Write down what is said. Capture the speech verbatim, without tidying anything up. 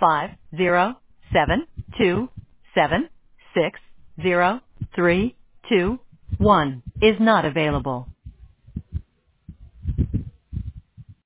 five zero seven two seven six zero three two one is not available.